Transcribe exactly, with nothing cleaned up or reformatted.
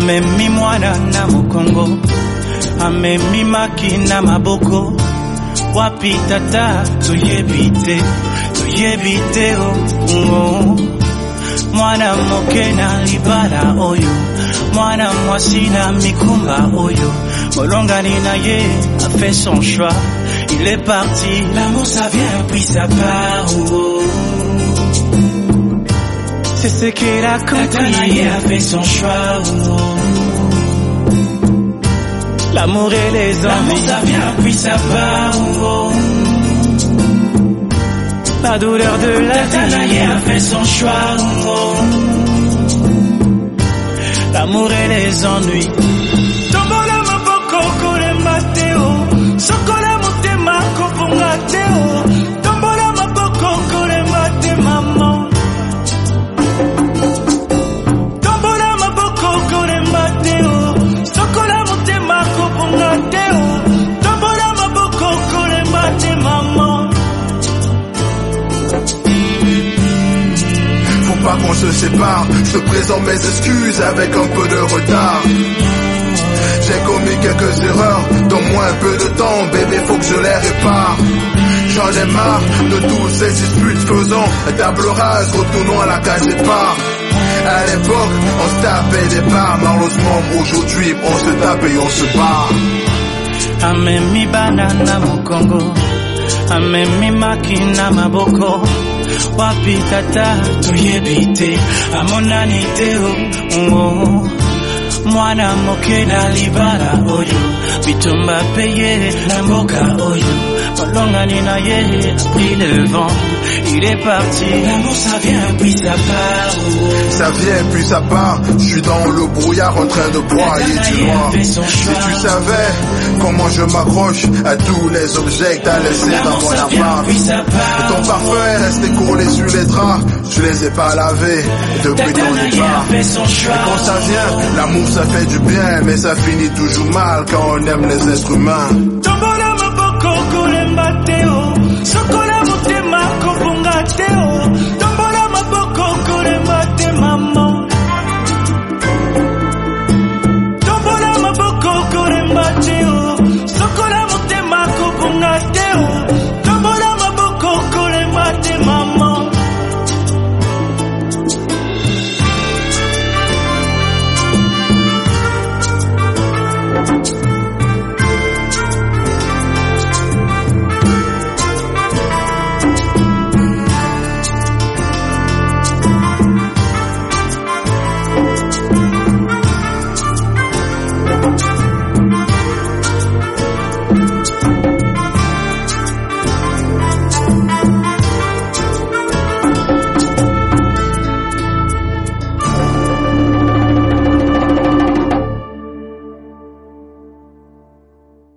Amemi mwana na mokongo, amemi maki na maboko. Wapi tata tuyebite, tuyebite oh, oh. Mwana moke na libala oyo, mwana mwasi na mikumba oyo. Molongani na ye a fait son choix, il est parti. L'amour ça vient puis ça part oh, oh. C'est ce qu'il a compris, il a fait son choix oh, oh. L'amour et les hommes, l'amour ça vient puis ça part oh, oh. La douleur de la vie a fait son choix oh, oh. L'amour et les ennuis. Tombola maboko kole mateo, sokola motema koponga teo. Tombola maboko kole mate maman. Tombola maboko kole mateo, sokola motema koponga teo. Tombola maboko kole mate maman. Faut pas qu'on se sépare, je te présente mes excuses avec un peu de retard. J'ai commis quelques erreurs, donne-moi un peu de temps, bébé, faut que je les répare. J'en ai marre de toutes ces disputes, faisons table rase, retournons à la case départ. À l'époque, on se tapait des barres, malheureusement aujourd'hui, on se tape et on se barre. Amemi banana mokongo, amemi makina maboko. Wapi tata tuyebite, amonani teo oh. Mwana moke na libala oyo, bitumba peye na mboka oyo. Molongani na ye a pris le vent, il est parti. L'amour ça vient puis ça part oh. Ça vient puis ça part, je suis dans le brouillard en train de broyer du noir. Si tu savais comment je m'accroche à tous les objets que t'as laissés dans mon appart. Ton parfum est resté collé sur les draps, je les ai pas lavés depuis ton départ. Et quand ça vient, l'amour ça fait du bien, mais ça finit toujours mal quand on aime les êtres humains. Tombola maboko kole mateo, sokola motema koponga teo. Tombola maboko kole mate maman. Tombola maboko kole mateo, sokola motema koponga teo.